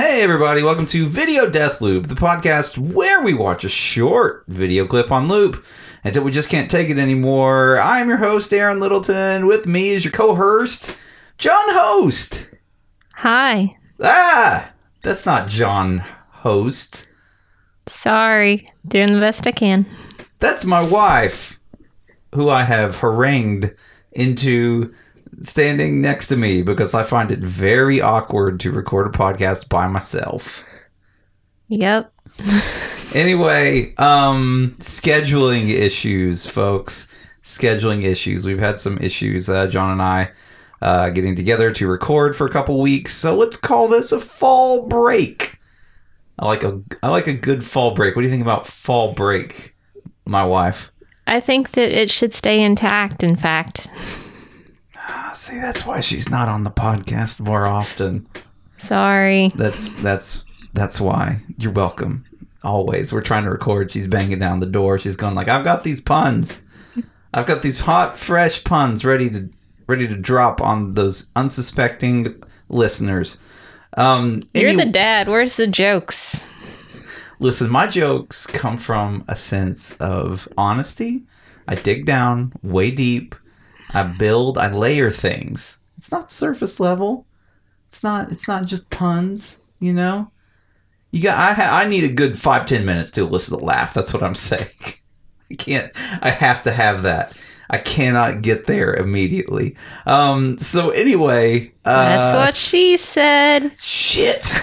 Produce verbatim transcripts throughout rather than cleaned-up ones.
Hey everybody, welcome to Video Death Loop, the podcast where we watch a short video clip on loop until we just can't take it anymore. I'm your host, Aaron Littleton. With me is your co-host, John Host. Hi. Ah, that's not John Host. Sorry, doing the best I can. That's my wife, who I have harangued into standing next to me because I find it very awkward to record a podcast by myself. Yep. Anyway, um, scheduling issues, folks. Scheduling issues. We've had some issues, uh, John and I, uh, getting together to record for a couple weeks. So let's call this a fall break. I like a, I like a good fall break. What do you think about fall break, my wife? I think that it should stay intact, in fact. See, that's why she's not on the podcast more often. Sorry. That's that's that's why. You're welcome. Always. We're trying to record. She's banging down the door. She's going like, I've got these puns. I've got these hot, fresh puns ready to ready to drop on those unsuspecting listeners. Um, You're any- the dad. Where's the jokes? Listen, my jokes come from a sense of honesty. I dig down way deep. I build, I layer things. It's not surface level. It's not. It's not just puns. You know. You got. I. Ha, I need a good five ten minutes to elicit a laugh. That's what I'm saying. I can't. I have to have that. I cannot get there immediately. Um. So anyway. Uh, That's what she said. Shit.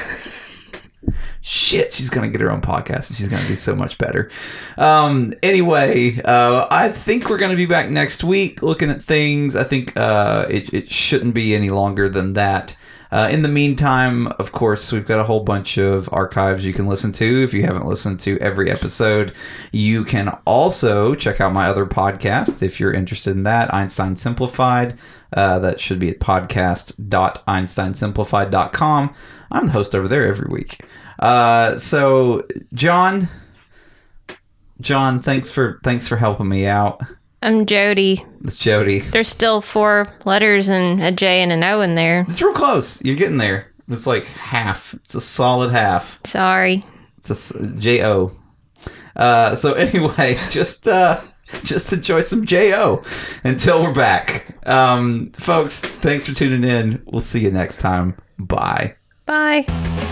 Shit, she's going to get her own podcast and she's going to do so much better. Um, anyway, uh, I think we're going to be back next week looking at things. I think uh, it, it shouldn't be any longer than that. Uh, in the meantime, of course, we've got a whole bunch of archives you can listen to. If you haven't listened to every episode, you can also check out my other podcast if you're interested in that, Einstein Simplified. Uh, that should be at podcast dot einstein simplified dot com. I'm the host over there every week. Uh, so John, John, thanks for thanks for helping me out. I'm Jody. It's Jody. There's still four letters and a J and an O in there. It's real close. You're getting there. It's like half. It's a solid half. Sorry. It's a J O. Uh, so anyway, just uh, just enjoy some J O until we're back. Um, folks, thanks for tuning in. We'll see you next time. Bye. Bye.